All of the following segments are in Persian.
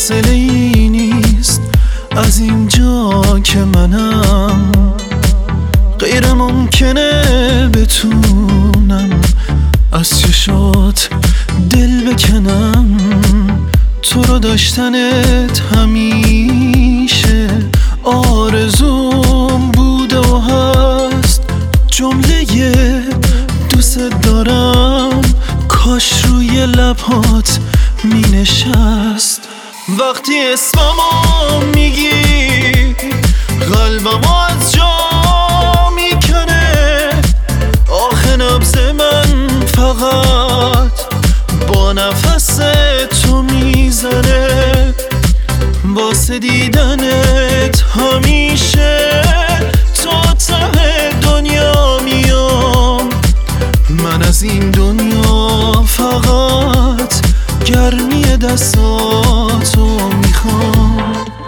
حوصله ای نیست از اینجا که منم غیر ممکنه بتونم از چشات دل بکنم. تو رو داشتنت همیشه آرزوم بوده و هست. جمله دوست دارم کاش روی لبات می نشست. وقتی اسممو میگی قلبمو از جا میکنه. آخه نبض من فقط با نفس تو میزنه. واسه دیدنت همیشه تا ته دنیا میام. من از این دنیا فقط گرمی دستاتو میخوام.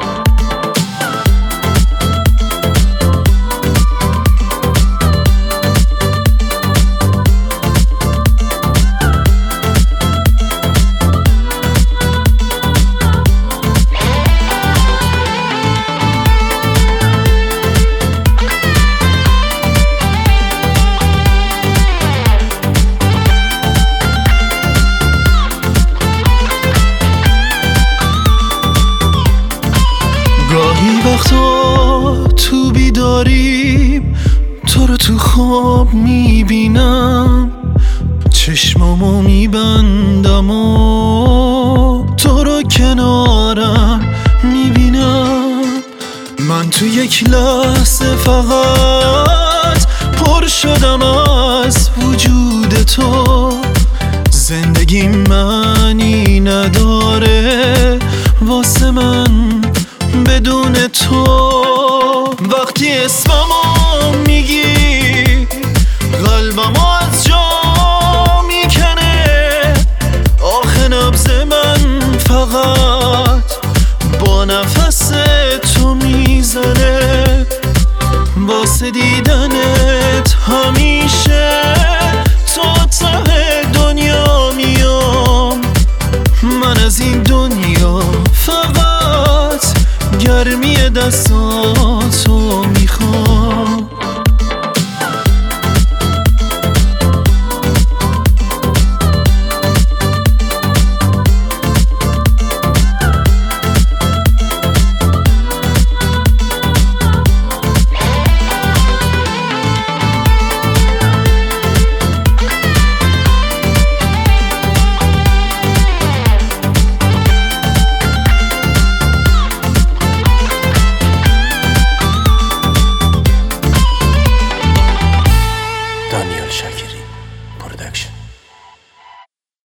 گاهی وقتا تو بیداریم تو رو تو خواب میبینم. چشمامو میبندم و تو رو کنارم میبینم. من تو یک لحظه فقط پر شدم از وجود تو. زندگی معنی نداره واسه من بدون تو. وقتی اسممو میگی قلبمو از جا میکنه. آخه نبض من فقط با نفس تو میزنه. واسه دیدنت همیشه تا ته دنیا میام. من از این دنیا فقط گرمی دستات